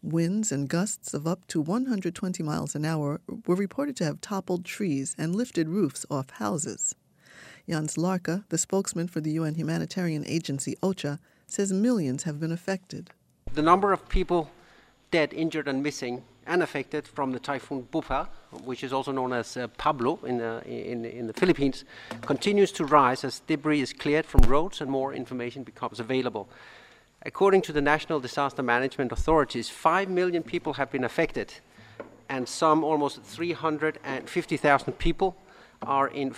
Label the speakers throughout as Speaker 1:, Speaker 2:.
Speaker 1: Winds and gusts of up to 120 miles an hour were reported to have toppled trees and lifted roofs off houses. Jens Larke, the spokesman for the UN humanitarian agency OCHA, says millions have been affected.
Speaker 2: The number of people dead, injured and missing and affected from the typhoon Bopha, which is also known as Pablo in the Philippines, continues to rise as debris is cleared from roads and more information becomes available. According to the National Disaster Management Authorities, 5 million people have been affected, and some almost 350,000 people are in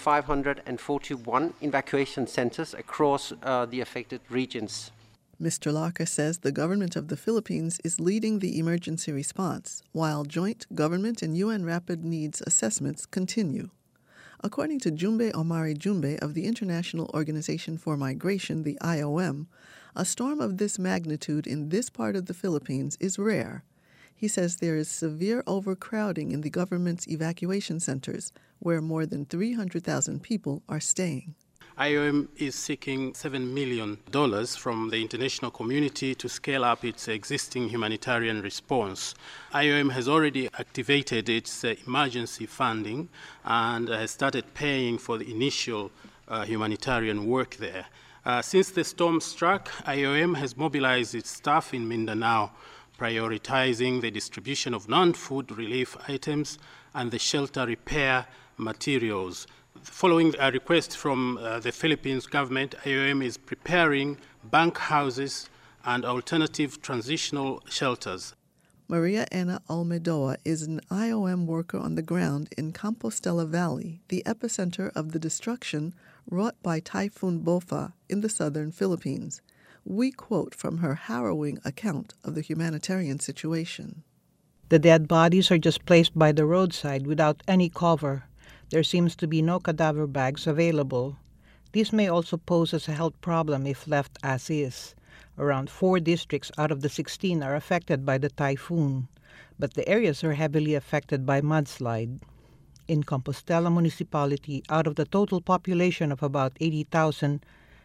Speaker 2: 541 evacuation centers across the affected regions.
Speaker 1: Mr. Larke says the government of the Philippines is leading the emergency response, while joint government and UN rapid needs assessments continue. According to Jumbe Omari Jumbe of the International Organization for Migration, the IOM, a storm of this magnitude in this part of the Philippines is rare. He says there is severe overcrowding in the government's evacuation centers, where more than 300,000 people are staying.
Speaker 3: IOM is seeking $7 million from the international community to scale up its existing humanitarian response. IOM has already activated its emergency funding and has started paying for the initial humanitarian work there. Since the storm struck, IOM has mobilized its staff in Mindanao, prioritizing the distribution of non-food relief items and the shelter repair materials. Following a request from the Philippines government, IOM is preparing bunk houses and alternative transitional shelters.
Speaker 1: Maria Ana Almedoa is an IOM worker on the ground in Compostela Valley, the epicenter of the destruction wrought by Typhoon Bopha in the southern Philippines. We quote from her harrowing account of the humanitarian situation.
Speaker 4: The dead bodies are just placed by the roadside without any cover. There seems to be no cadaver bags available. This may also pose as a health problem if left as is. Around 4 districts out of the 16 are affected by the typhoon, but the areas are heavily affected by mudslide. In Compostela Municipality, out of the total population of about 80,000,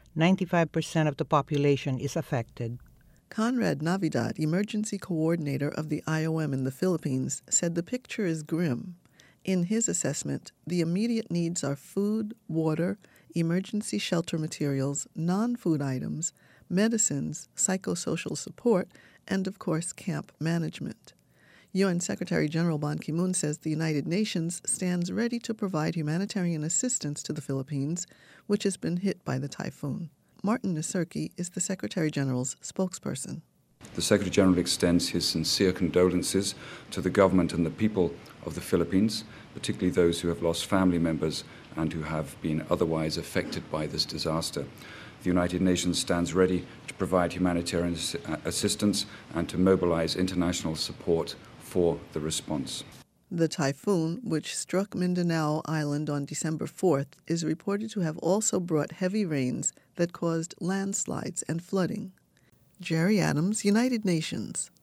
Speaker 4: 95% of the population is affected.
Speaker 1: Conrad Navidad, emergency coordinator of the IOM in the Philippines, said the picture is grim. In his assessment, the immediate needs are food, water, emergency shelter materials, non-food items, medicines, psychosocial support, and, of course, camp management. UN Secretary General Ban Ki-moon says the United Nations stands ready to provide humanitarian assistance to the Philippines, which has been hit by the typhoon. Martin Naserki is the Secretary General's spokesperson.
Speaker 5: The Secretary General extends his sincere condolences to the government and the people of the Philippines, particularly those who have lost family members and who have been otherwise affected by this disaster. The United Nations stands ready to provide humanitarian assistance and to mobilize international support for the response.
Speaker 1: The typhoon, which struck Mindanao Island on December 4th, is reported to have also brought heavy rains that caused landslides and flooding. Jerry Adams, United Nations.